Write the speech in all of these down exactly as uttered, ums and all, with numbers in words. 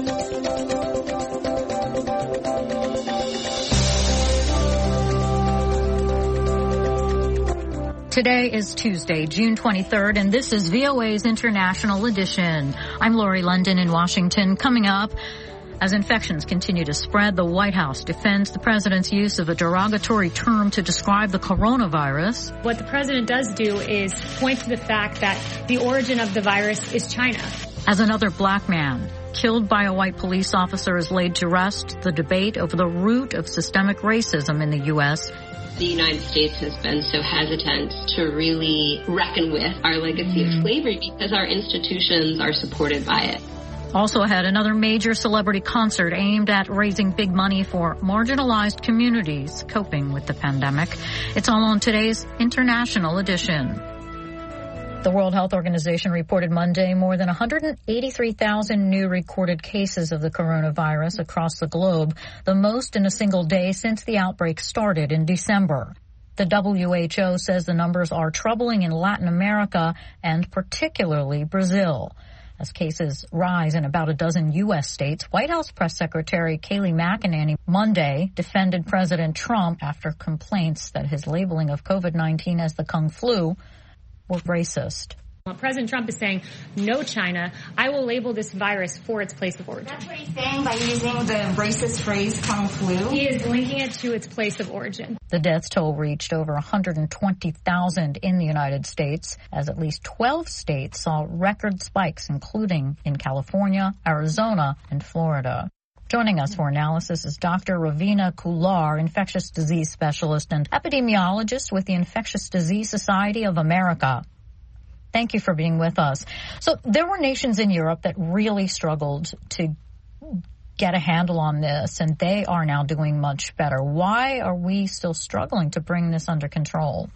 Today is Tuesday, June twenty-third, and this is V O A's International Edition. I'm Lori London in Washington. Coming up, as infections continue to spread, the White House defends the president's use of a derogatory term to describe the coronavirus. What the president does do is point to the fact that the origin of the virus is China. As another black man killed by a white police officer is laid to rest, the debate over the root of systemic racism in the U S The United States has been so hesitant to really reckon with our legacy of slavery because our institutions are supported by it. Also ahead, another major celebrity concert aimed at raising big money for marginalized communities coping with the pandemic. It's all on today's International Edition. The World Health Organization reported Monday more than one hundred eighty-three thousand new recorded cases of the coronavirus across the globe, the most in a single day since the outbreak started in December. The W H O says the numbers are troubling in Latin America and particularly Brazil. As cases rise in about a dozen U S states, White House Press Secretary Kayleigh McEnany Monday defended President Trump after complaints that his labeling of COVID nineteen as the Kung flu were racist. Well, President Trump is saying, no, China, I will label this virus for its place of origin. That's what he's saying by using the racist phrase Kung flu. He is linking it to its place of origin. The death toll reached over one hundred twenty thousand in the United States, as at least twelve states saw record spikes, including in California, Arizona, and Florida. Joining us for analysis is Doctor Ravina Kullar, infectious disease specialist and epidemiologist with the Infectious Disease Society of America. Thank you for being with us. So there were nations in Europe that really struggled to get a handle on this, and they are now doing much better. Why are we still struggling to bring this under control?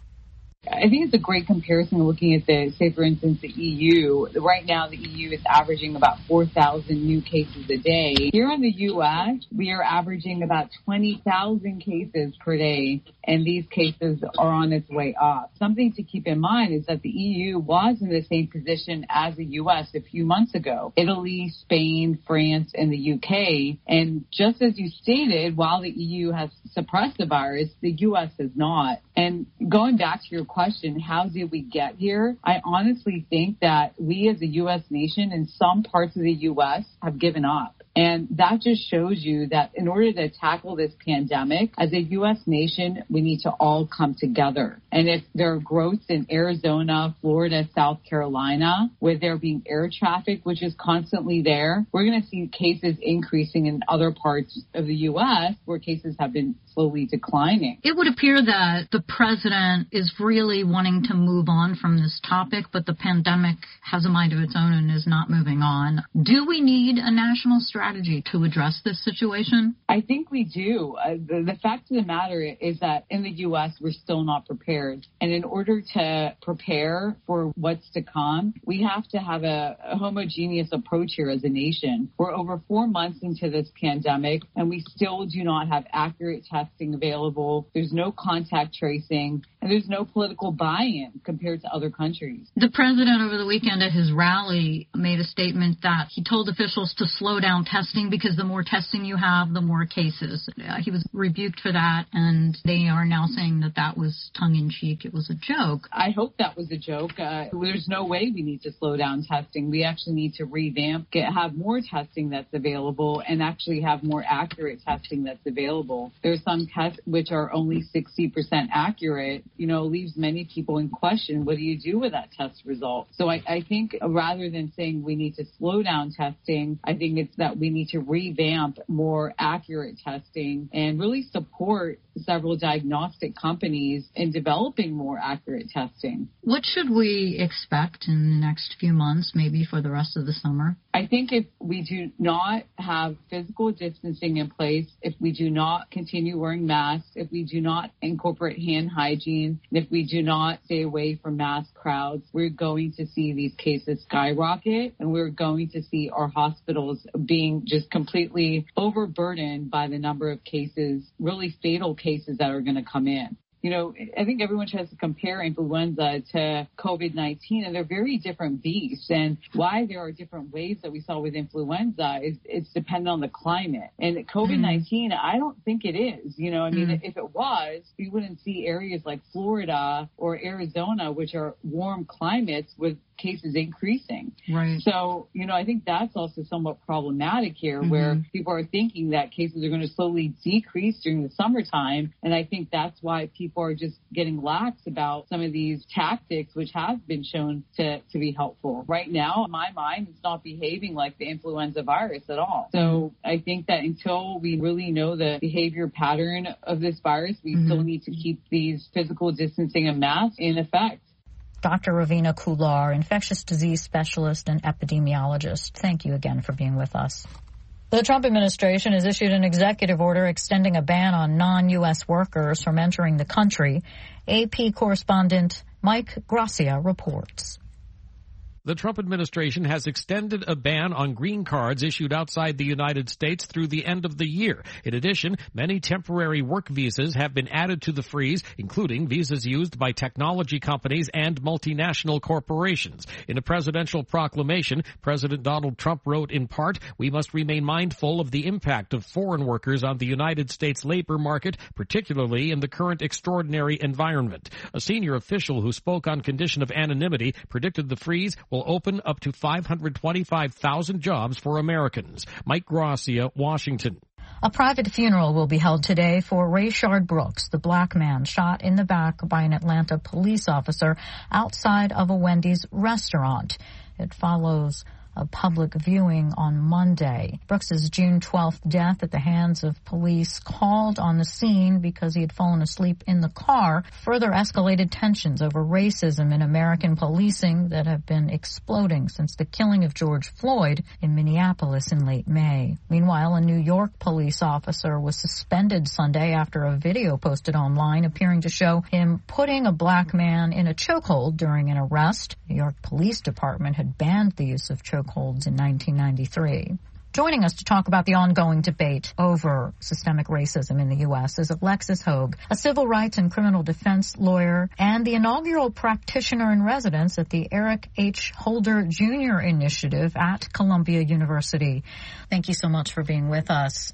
I think it's a great comparison looking at the, say, for instance, the E U. Right now, the E U is averaging about four thousand new cases a day. Here in the U S, we are averaging about twenty thousand cases per day, and these cases are on its way up. Something to keep in mind is that the E U was in the same position as the U S a few months ago. Italy, Spain, France, and the U K. And just as you stated, while the E U has suppressed the virus, the U S has not. And going back to your question, how did we get here? I honestly think that we as a U S nation in some parts of the U S have given up. And that just shows you that in order to tackle this pandemic, as a U S nation, we need to all come together. And if there are growths in Arizona, Florida, South Carolina, where there being air traffic, which is constantly there, we're going to see cases increasing in other parts of the U S where cases have been slowly declining. It would appear that the president is really wanting to move on from this topic, but the pandemic has a mind of its own and is not moving on. Do we need a national strategy to address this situation? I think we do. Uh, the, the fact of the matter is that in the U S, we're still not prepared. And in order to prepare for what's to come, we have to have a, a homogeneous approach here as a nation. We're over four months into this pandemic, and we still do not have accurate testing available. There's no contact tracing, and there's no political buy-in compared to other countries. The president over the weekend at his rally made a statement that he told officials to slow down testing because the more testing you have, the more cases. Uh, he was rebuked for that, and they are now saying that that was tongue-in-cheek. It was a joke. I hope that was a joke. Uh, there's no way we need to slow down testing. We actually need to revamp, get, have more testing that's available, and actually have more accurate testing that's available. There's some tests which are only sixty percent accurate, you know, leaves many people in question. What do you do with that test result? So I, I think rather than saying we need to slow down testing, I think it's that we need to revamp more accurate testing and really support several diagnostic companies in developing more accurate testing. What should we expect in the next few months, maybe for the rest of the summer? I think if we do not have physical distancing in place, if we do not continue wearing masks, if we do not incorporate hand hygiene, and if we do not stay away from mass crowds, we're going to see these cases skyrocket, and we're going to see our hospitals being just completely overburdened by the number of cases, really fatal cases that are going to come in. you know, I think everyone tries to compare influenza to COVID nineteen, and they're very different beasts. And why there are different waves that we saw with influenza is it's dependent on the climate. And COVID nineteen, mm. I don't think it is. You know, I mean, mm. if it was, we wouldn't see areas like Florida or Arizona, which are warm climates, with cases increasing. Right. So, you know, I think that's also somewhat problematic here, mm-hmm. where people are thinking that cases are going to slowly decrease during the summertime. And I think that's why people are just getting lax about some of these tactics, which have been shown to, to be helpful. Right now, in my mind, it's not behaving like the influenza virus at all. So I think that until we really know the behavior pattern of this virus, we mm-hmm. still need to keep these physical distancing and masks in effect. Doctor Ravina Kullar, infectious disease specialist and epidemiologist. Thank you again for being with us. The Trump administration has issued an executive order extending a ban on non-U S workers from entering the country. A P correspondent Mike Gracia reports. The Trump administration has extended a ban on green cards issued outside the United States through the end of the year. In addition, many temporary work visas have been added to the freeze, including visas used by technology companies and multinational corporations. In a presidential proclamation, President Donald Trump wrote in part, "We must remain mindful of the impact of foreign workers on the United States labor market, particularly in the current extraordinary environment." A senior official who spoke on condition of anonymity predicted the freeze will open up to five hundred twenty-five thousand jobs for Americans. Mike Gracia, Washington. A private funeral will be held today for Rayshard Brooks, the black man shot in the back by an Atlanta police officer outside of a Wendy's restaurant. It follows a public viewing on Monday. Brooks's June twelfth death at the hands of police called on the scene because he had fallen asleep in the car further escalated tensions over racism in American policing that have been exploding since the killing of George Floyd in Minneapolis in late May. Meanwhile, a New York police officer was suspended Sunday after a video posted online appearing to show him putting a black man in a chokehold during an arrest. The New York Police Department had banned the use of chokeholds holds in nineteen ninety-three. Joining us to talk about the ongoing debate over systemic racism in the U S is Alexis Hogue, a civil rights and criminal defense lawyer and the inaugural practitioner in residence at the Eric H. Holder Junior Initiative at Columbia University. Thank you so much for being with us.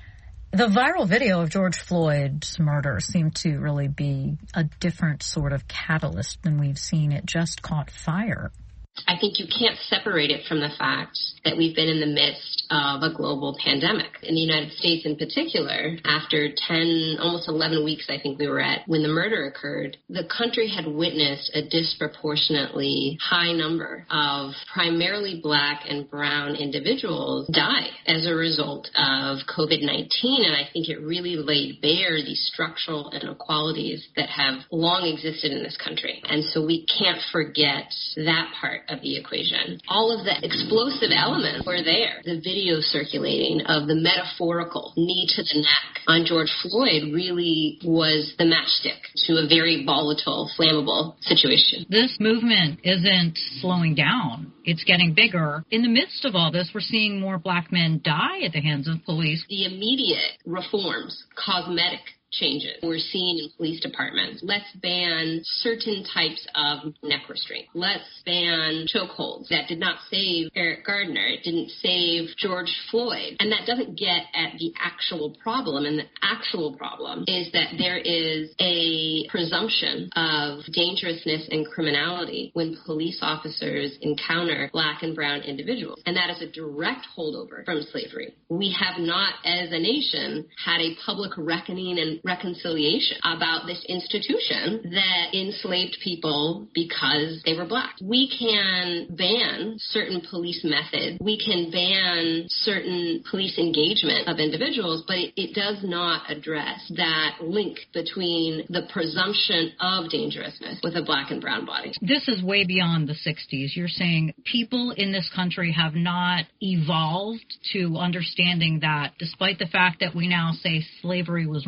The viral video of George Floyd's murder seemed to really be a different sort of catalyst than we've seen. It just caught fire. I think you can't separate it from the fact that we've been in the midst of a global pandemic. In the United States in particular, after ten, almost eleven weeks I think we were at when the murder occurred, the country had witnessed a disproportionately high number of primarily black and brown individuals die as a result of COVID nineteen. And I think it really laid bare these structural inequalities that have long existed in this country. And so we can't forget that part of the equation. All of the explosive elements were there. The video circulating of the metaphorical knee to the neck on George Floyd really was the matchstick to a very volatile, flammable situation. This movement isn't slowing down. It's getting bigger. In the midst of all this, we're seeing more black men die at the hands of police. The immediate reforms, cosmetic changes we're seeing in police departments. Let's ban certain types of neck restraint. Let's ban chokeholds. That did not save Eric Gardner. It didn't save George Floyd. And that doesn't get at the actual problem. And the actual problem is that there is a presumption of dangerousness and criminality when police officers encounter black and brown individuals. And that is a direct holdover from slavery. We have not, as a nation, had a public reckoning and reconciliation about this institution that enslaved people because they were black. We can ban certain police methods. We can ban certain police engagement of individuals, but it, it does not address that link between the presumption of dangerousness with a black and brown body. This is way beyond the sixties. You're saying people in this country have not evolved to understanding that despite the fact that we now say slavery was wrong,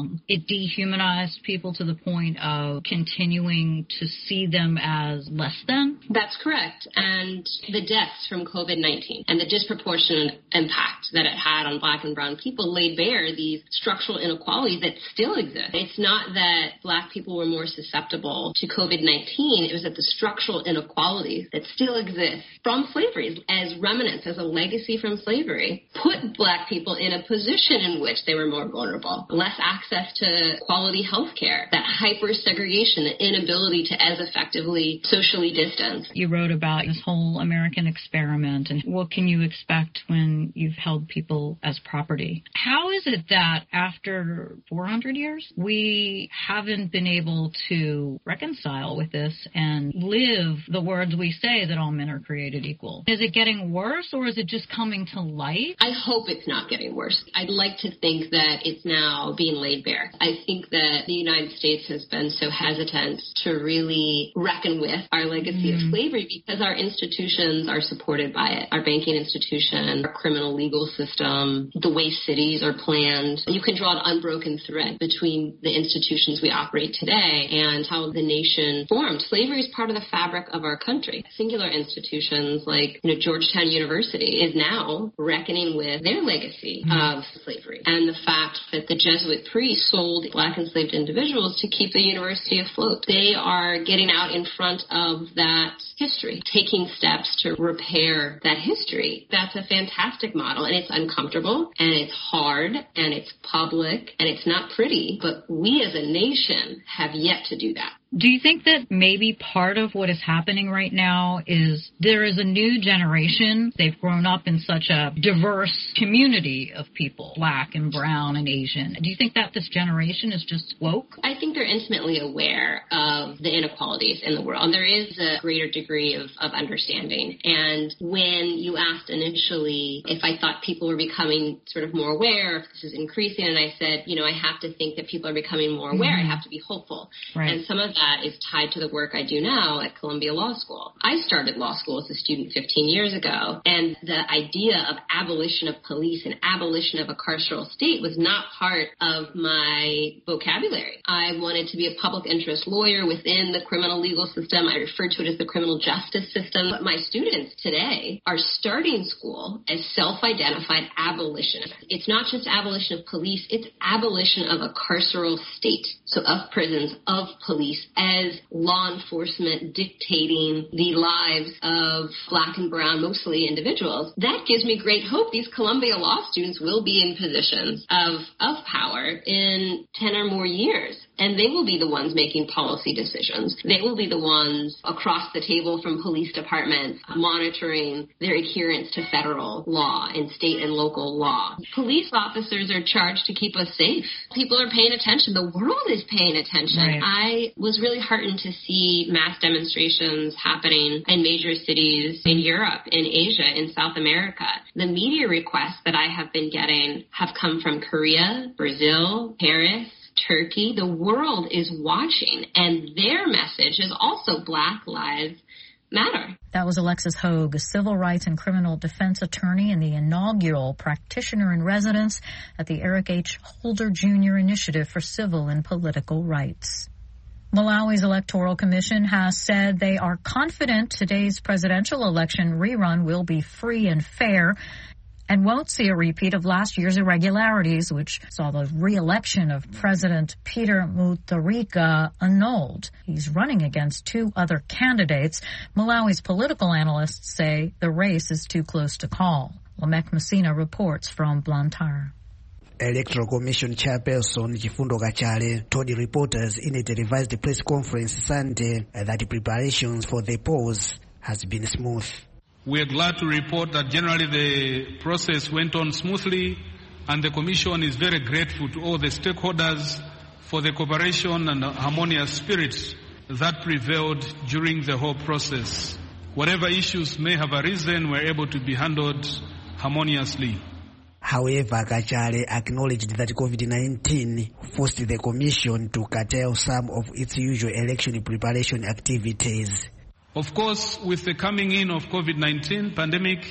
wrong. It dehumanized people to the point of continuing to see them as less than? That's correct. And the deaths from COVID nineteen and the disproportionate impact that it had on Black and brown people laid bare these structural inequalities that still exist. It's not that Black people were more susceptible to COVID nineteen. It was that the structural inequalities that still exist from slavery as remnants, as a legacy from slavery, put Black people in a position in which they were more vulnerable. Less access to quality health care, that hyper-segregation, the inability to as effectively socially distance. You wrote about this whole American experiment and what can you expect when you've held people as property. How is it that after four hundred years, we haven't been able to reconcile with this and live the words we say that all men are created equal? Is it getting worse or is it just coming to light? I hope it's not getting worse. I'd like to think that it's now being laid bare. I think that the United States has been so hesitant to really reckon with our legacy mm. of slavery because our institutions are supported by it. Our banking institution, our criminal legal system, the way cities are planned. You can draw an unbroken thread between the institutions we operate today and how the nation formed. Slavery is part of the fabric of our country. Singular institutions like you know, Georgetown University is now reckoning with their legacy mm. of slavery and the fact that the Jesuit priests sold Black enslaved individuals to keep the university afloat. They are getting out in front of that history, taking steps to repair that history. That's a fantastic model, and it's uncomfortable, and it's hard, and it's public, and it's not pretty, but we as a nation have yet to do that. Do you think that maybe part of what is happening right now is there is a new generation? They've grown up in such a diverse community of people, Black and brown and Asian. Do you think that this generation is just woke? I think they're intimately aware of the inequalities in the world. And there is a greater degree of, of understanding. And when you asked initially if I thought people were becoming sort of more aware, if this is increasing, and I said, you know, I have to think that people are becoming more aware. Mm-hmm. I have to be hopeful. Right. And some of that that is tied to the work I do now at Columbia Law School. I started law school as a student fifteen years ago, and the idea of abolition of police and abolition of a carceral state was not part of my vocabulary. I wanted to be a public interest lawyer within the criminal legal system. I refer to it as the criminal justice system. But my students today are starting school as self-identified abolitionists. It's not just abolition of police, it's abolition of a carceral state. So of prisons, of police, as law enforcement dictating the lives of Black and brown, mostly individuals. That gives me great hope. These Columbia law students will be in positions of, of power in ten or more years. And they will be the ones making policy decisions. They will be the ones across the table from police departments monitoring their adherence to federal law and state and local law. Police officers are charged to keep us safe. People are paying attention. The world is paying attention. Right. I was really heartened to see mass demonstrations happening in major cities in Europe, in Asia, in South America. The media requests that I have been getting have come from Korea, Brazil, Paris, Turkey. The world is watching, and their message is also Black Lives Matter. That was Alexis Hogue, a civil rights and criminal defense attorney and the inaugural practitioner in residence at the Eric H. Holder Junior Initiative for Civil and Political Rights. Malawi's Electoral Commission has said they are confident today's presidential election rerun will be free and fair and won't see a repeat of last year's irregularities, which saw the re-election of President Peter Mutharika annulled. He's running against two other candidates. Malawi's political analysts say the race is too close to call. Lamek Messina reports from Blantyre. Electoral Commission Chairperson Chifundo Kachale told the reporters in a televised press conference Sunday that the preparations for the polls has been smooth. We are glad to report that generally the process went on smoothly, and the Commission is very grateful to all the stakeholders for the cooperation and harmonious spirit that prevailed during the whole process. Whatever issues may have arisen were able to be handled harmoniously. However, Kachale acknowledged that COVID nineteen forced the Commission to curtail some of its usual election preparation activities. Of course, with the coming in of COVID nineteen pandemic,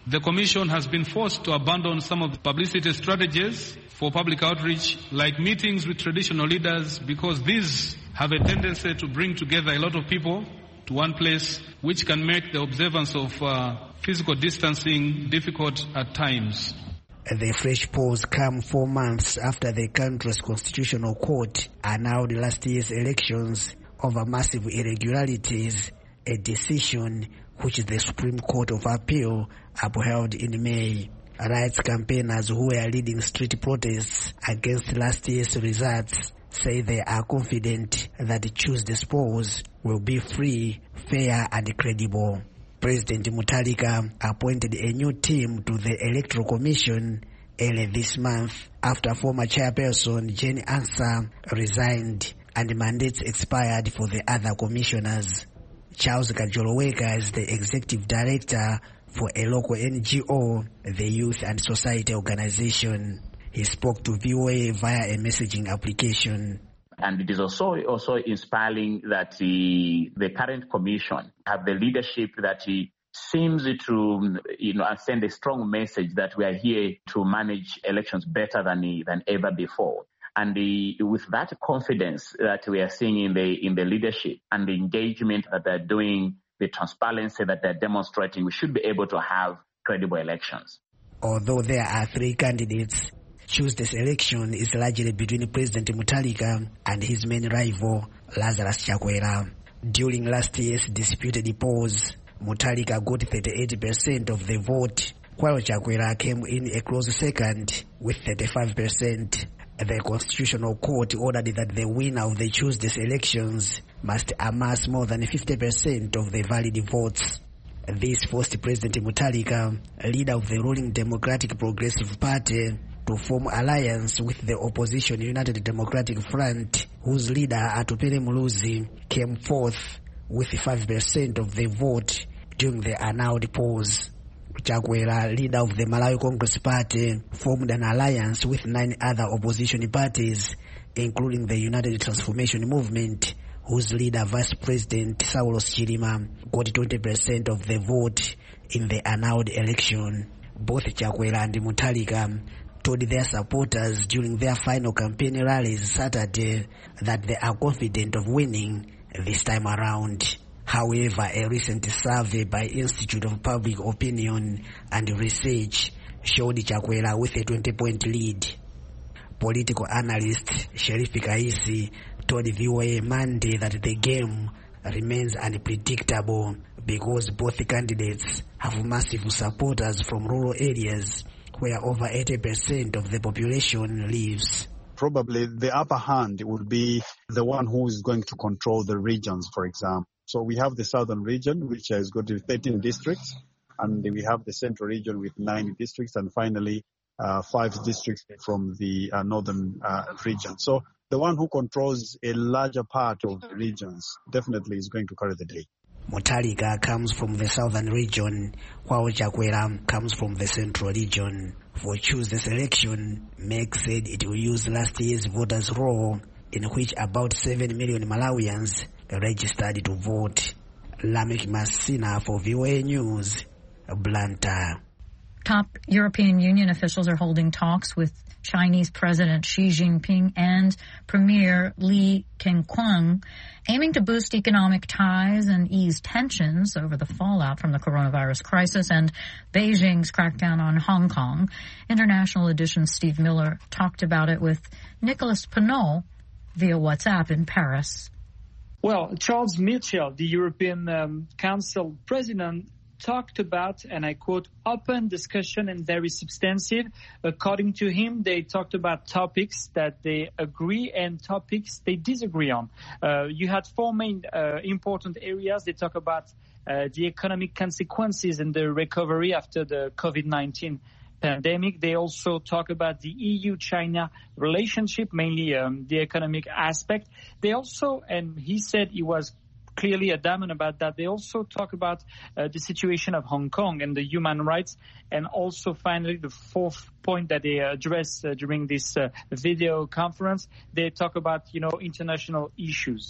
The Commission has been forced to abandon some of the publicity strategies for public outreach, like meetings with traditional leaders, because these have a tendency to bring together a lot of people to one place, which can make the observance of uh, physical distancing difficult at times. The fresh polls come four months after the country's constitutional court annulled last year's elections over massive irregularities, a decision which the Supreme Court of Appeal upheld in May. Rights campaigners who were leading street protests against last year's results say they are confident that Tuesday's polls will be free, fair and credible. President Mutharika appointed a new team to the Electoral Commission early this month after former chairperson Jane Ansah resigned and mandates expired for the other commissioners. Charles Kajoloweka is the executive director for a local N G O, the Youth and Society Organization. He spoke to V O A via a messaging application. And it is also also inspiring that the, the current commission have the leadership that he seems to, you know, send a strong message that we are here to manage elections better than than ever before. And the, with that confidence that we are seeing in the in the leadership and the engagement that they're doing, the transparency that they're demonstrating, we should be able to have credible elections. Although there are three candidates, Tuesday's election is largely between President Mutharika and his main rival, Lazarus Chakwera. During last year's disputed polls, Mutharika got thirty-eight percent of the vote, while Chakwera came in a close second with thirty-five percent. The Constitutional Court ordered that the winner of the Tuesday's elections must amass more than fifty percent of the valid votes. This forced President Mutharika, leader of the ruling Democratic Progressive Party, to form alliance with the opposition United Democratic Front, whose leader Atupele Muluzi came fourth with five percent of the vote during the annulled polls. Chakwera, leader of the Malawi Congress Party, formed an alliance with nine other opposition parties, including the United Transformation Movement, whose leader, Vice President Saulos Chilima, got twenty percent of the vote in the annulled election. Both Chakwera and Mutharika told their supporters during their final campaign rallies Saturday that they are confident of winning this time around. However, a recent survey by Institute of Public Opinion and Research showed Chakwera with a twenty-point lead. Political analyst Sheriff Kaisi told V O A Monday that the game remains unpredictable because both candidates have massive supporters from rural areas where over eighty percent of the population lives. Probably the upper hand will be the one who is going to control the regions, for example. So we have the southern region, which has got thirteen districts, and we have the central region with nine districts, and finally uh, five districts from the uh, northern uh, region. So the one who controls a larger part of the regions definitely is going to carry the day. Mutharika comes from the southern region, while Chakwera comes from the central region. For Tuesday's election, M E C said it will use last year's voters' roll, in which about seven million Malawians registered to vote. Lamek Masina for V O A News, Blantyre. Top European Union officials are holding talks with Chinese President Xi Jinping and Premier Li Keqiang, aiming to boost economic ties and ease tensions over the fallout from the coronavirus crisis and Beijing's crackdown on Hong Kong. International Edition's Steve Miller talked about it with Nicolas Pineau via WhatsApp in Paris. Well, Charles Michel, the European um, Council President, talked about, and I quote, open discussion and very substantive. According to him, they talked about topics that they agree and topics they disagree on. Uh, you had four main uh, important areas. They talk about uh, the economic consequences and the recovery after the COVID nineteen pandemic. They also talk about the E U-China relationship, mainly um, the economic aspect. They also, and he said he was clearly adamant about that, they also talk about uh, the situation of Hong Kong and the human rights. And also, finally, the fourth point that they address uh, during this uh, video conference, they talk about, you know, international issues.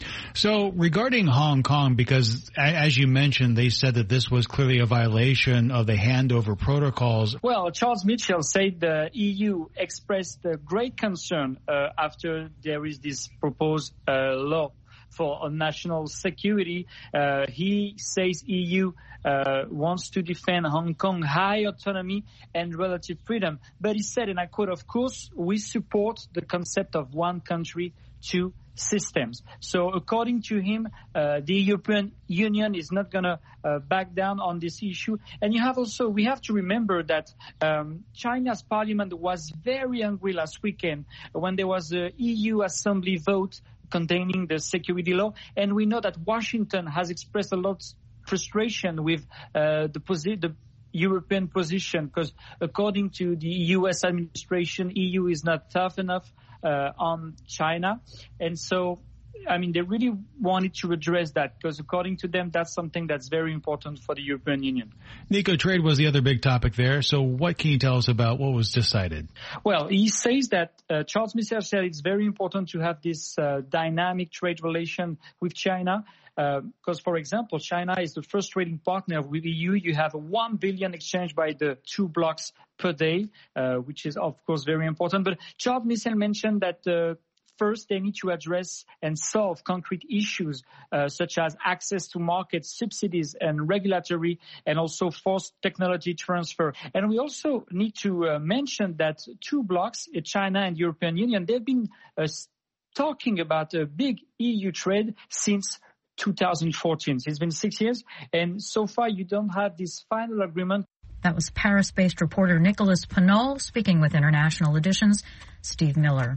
So regarding Hong Kong, because as you mentioned, they said that this was clearly a violation of the handover protocols. Well, Charles Mitchell said the E U expressed uh, great concern uh, after there is this proposed uh, law for national security. Uh, he says E U uh, wants to defend Hong Kong high autonomy and relative freedom. But he said, and I quote, "Of course, we support the concept of one country, two systems." So according to him, uh, the European Union is not going to uh, back down on this issue. And you have also, we have to remember that um, China's parliament was very angry last weekend when there was a E U assembly vote containing the security law. And we know that Washington has expressed a lot of frustration with uh, the position, the European position, because according to the U S administration, E U is not tough enough uh, on China. And so, I mean, they really wanted to address that because according to them, that's something that's very important for the European Union. Nico, trade was the other big topic there. So what can you tell us about what was decided? Well, he says that uh, Charles Michel said it's very important to have this uh, dynamic trade relation with China. Because, uh, for example, China is the first trading partner with the E U. You have a one billion exchange by the two blocks per day, uh, which is, of course, very important. But Charles Michel mentioned that uh, first they need to address and solve concrete issues uh, such as access to markets, subsidies, and regulatory, and also forced technology transfer. And we also need to uh, mention that two blocks, China and European Union, they've been uh, talking about a big E U trade since two thousand fourteen. It's been six years, and so far you don't have this final agreement. That was Paris-based reporter Nicolas Pineau speaking with International Edition's Steve Miller.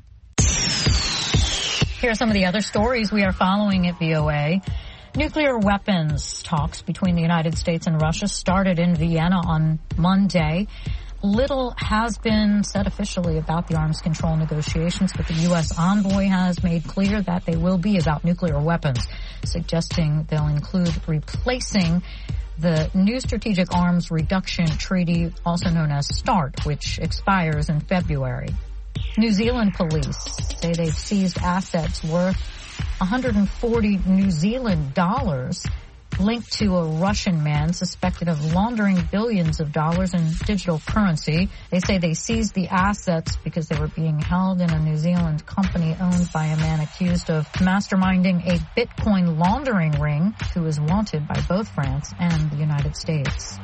Here are some of the other stories we are following at V O A. Nuclear weapons talks between the United States and Russia started in Vienna on Monday. Little has been said officially about the arms control negotiations, but the U S envoy has made clear that they will be about nuclear weapons, suggesting they'll include replacing the new Strategic Arms Reduction Treaty, also known as START, which expires in February. New Zealand police say they've seized assets worth one hundred forty New Zealand dollars linked to a Russian man suspected of laundering billions of dollars in digital currency. They say they seized the assets because they were being held in a New Zealand company owned by a man accused of masterminding a Bitcoin laundering ring who is wanted by both France and the United States.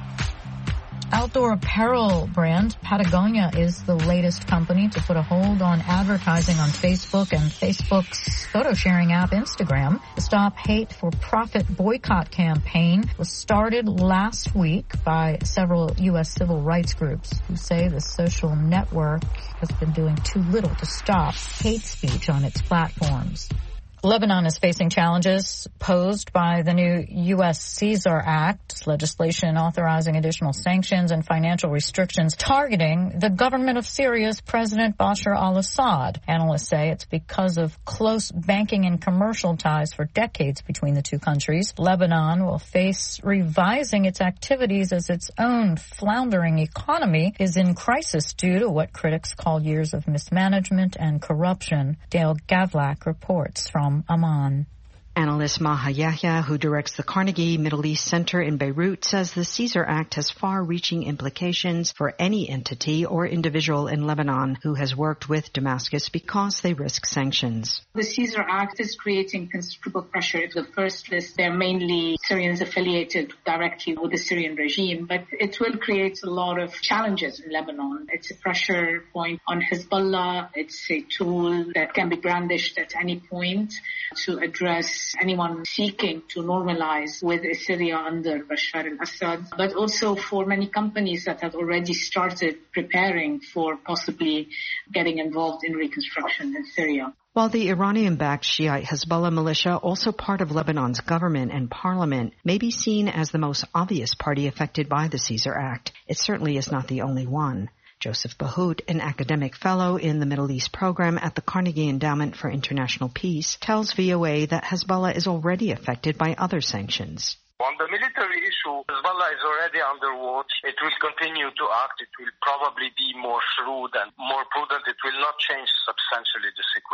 Outdoor apparel brand Patagonia is the latest company to put a hold on advertising on Facebook and Facebook's photo-sharing app Instagram. The Stop Hate for Profit boycott campaign was started last week by several U S civil rights groups who say the social network has been doing too little to stop hate speech on its platforms. Lebanon is facing challenges posed by the new U S Caesar Act, legislation authorizing additional sanctions and financial restrictions targeting the government of Syria's President Bashar al-Assad. Analysts say it's because of close banking and commercial ties for decades between the two countries. Lebanon will face revising its activities as its own floundering economy is in crisis due to what critics call years of mismanagement and corruption. Dale Gavlak reports from Amman. Analyst Maha Yahya, who directs the Carnegie Middle East Center in Beirut, says the Caesar Act has far-reaching implications for any entity or individual in Lebanon who has worked with Damascus because they risk sanctions. The Caesar Act is creating considerable pressure. The first list, they're mainly Syrians affiliated directly with the Syrian regime, but it will create a lot of challenges in Lebanon. It's a pressure point on Hezbollah. It's a tool that can be brandished at any point to address anyone seeking to normalize with Syria under Bashar al-Assad, but also for many companies that have already started preparing for possibly getting involved in reconstruction in Syria. While the Iranian-backed Shiite Hezbollah militia, also part of Lebanon's government and parliament, may be seen as the most obvious party affected by the Caesar Act, it certainly is not the only one. Joseph Bahut, an academic fellow in the Middle East program at the Carnegie Endowment for International Peace, tells V O A that Hezbollah is already affected by other sanctions. On the military issue, Hezbollah is already under watch. It will continue to act. It will probably be more shrewd and more prudent. It will not change substantially this equation.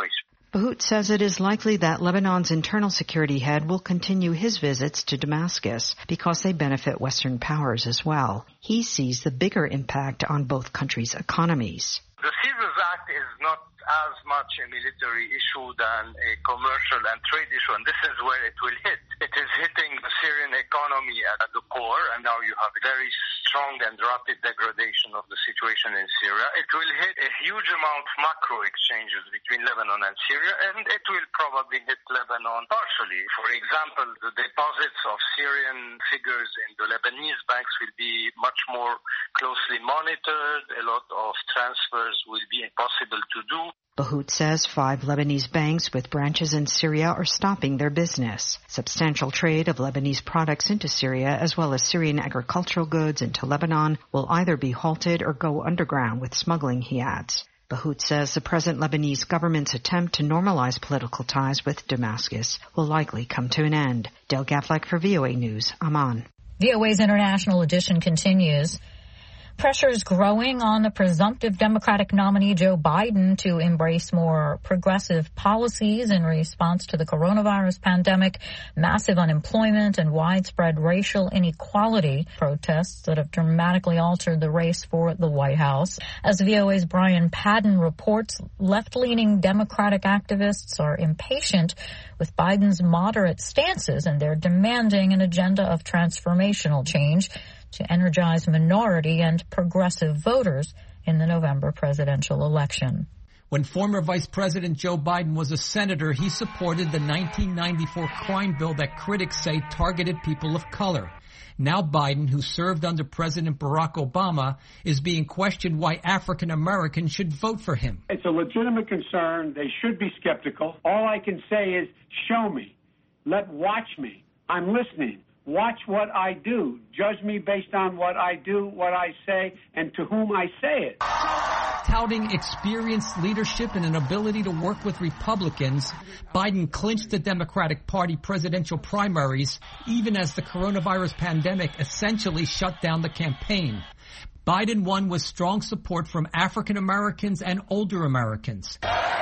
Bahout says it is likely that Lebanon's internal security head will continue his visits to Damascus because they benefit Western powers as well. He sees the bigger impact on both countries' economies. The Caesars Act is not as much a military issue than a commercial and trade issue, and this is where it will hit. It is hitting the Syrian economy at the core, and now you have a very strong and rapid degradation of the situation in Syria. It will hit a huge amount of macro exchanges between Lebanon and Syria, and it will probably hit Lebanon partially. For example, the deposits of Syrian figures in the Lebanese banks will be much more closely monitored. A lot of transfers will be impossible to do. Bahout says five Lebanese banks with branches in Syria are stopping their business. Substantial trade of Lebanese products into Syria, as well as Syrian agricultural goods into Lebanon, will either be halted or go underground with smuggling, he adds. Bahout says the present Lebanese government's attempt to normalize political ties with Damascus will likely come to an end. Del Gafleck for V O A News, Amman. V O A's International Edition continues. Pressure is growing on the presumptive Democratic nominee Joe Biden to embrace more progressive policies in response to the coronavirus pandemic, massive unemployment, and widespread racial inequality, protests that have dramatically altered the race for the White House. As V O A's Brian Padden reports, left-leaning Democratic activists are impatient with Biden's moderate stances, and they're demanding an agenda of transformational change to energize minority and progressive voters in the November presidential election. When former Vice President Joe Biden was a senator, he supported the nineteen ninety-four crime bill that critics say targeted people of color. Now Biden, who served under President Barack Obama, is being questioned why African Americans should vote for him. It's a legitimate concern. They should be skeptical. All I can say is, show me. Let watch me. I'm listening. Watch what I do. Judge me based on what I do, what I say, and to whom I say it. Touting experienced leadership and an ability to work with Republicans, Biden clinched the Democratic Party presidential primaries, even as the coronavirus pandemic essentially shut down the campaign. Biden won with strong support from African Americans and older Americans.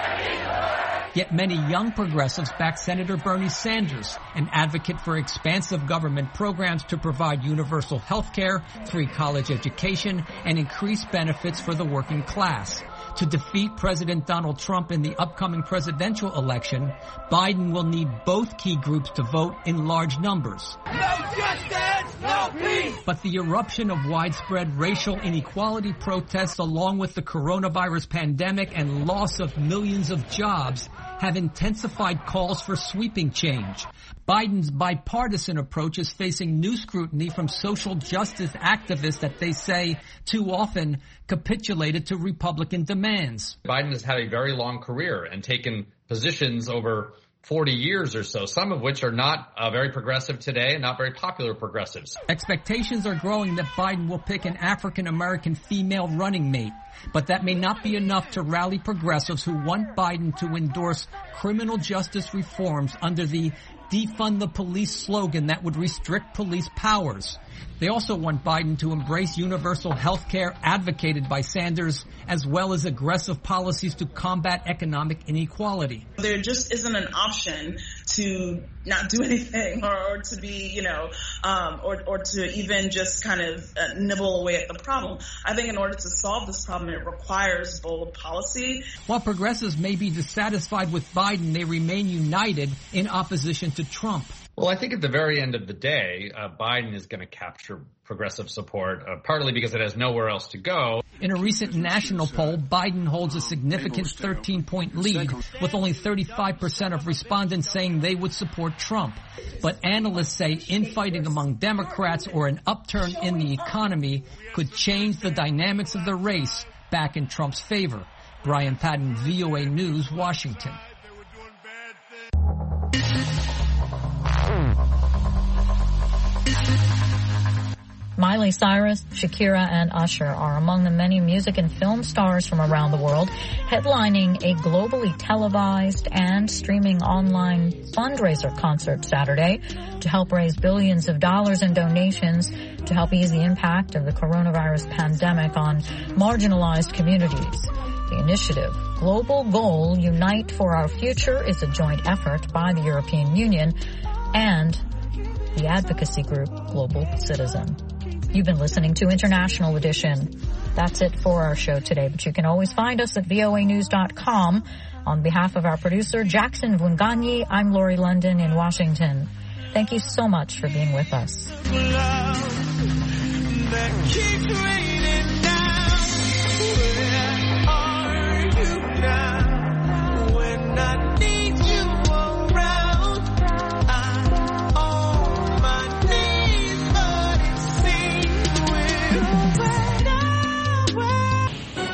Yet many young progressives back Senator Bernie Sanders, an advocate for expansive government programs to provide universal health care, free college education, and increased benefits for the working class. To defeat President Donald Trump in the upcoming presidential election, Biden will need both key groups to vote in large numbers. No justice, no peace! But the eruption of widespread racial inequality protests, along with the coronavirus pandemic and loss of millions of jobs, have intensified calls for sweeping change. Biden's bipartisan approach is facing new scrutiny from social justice activists that they say too often capitulated to Republican demands. Biden has had a very long career and taken positions over forty years or so, some of which are not uh, very progressive today and not very popular progressives. Expectations are growing that Biden will pick an African-American female running mate, but that may not be enough to rally progressives who want Biden to endorse criminal justice reforms under the defund the police slogan that would restrict police powers. They also want Biden to embrace universal health care advocated by Sanders, as well as aggressive policies to combat economic inequality. There just isn't an option to not do anything or, or to be, you know, um, or, or to even just kind of uh, nibble away at the problem. I think in order to solve this problem, it requires bold policy. While progressives may be dissatisfied with Biden, they remain united in opposition to Trump. Well, I think at the very end of the day, uh, Biden is going to capture progressive support, uh, partly because it has nowhere else to go. In a recent national poll, Biden holds a significant thirteen-point lead, with only thirty-five percent of respondents saying they would support Trump. But analysts say infighting among Democrats or an upturn in the economy could change the dynamics of the race back in Trump's favor. Brian Padden, V O A News, Washington. Miley Cyrus, Shakira, and Usher are among the many music and film stars from around the world headlining a globally televised and streaming online fundraiser concert Saturday to help raise billions of dollars in donations to help ease the impact of the coronavirus pandemic on marginalized communities. The initiative, Global Goal Unite for Our Future, is a joint effort by the European Union and the advocacy group Global Citizen. You've been listening to International Edition. That's it for our show today, but you can always find us at V O A news dot com. On behalf of our producer, Jackson Vunganyi, I'm Lori London in Washington. Thank you so much for being with us.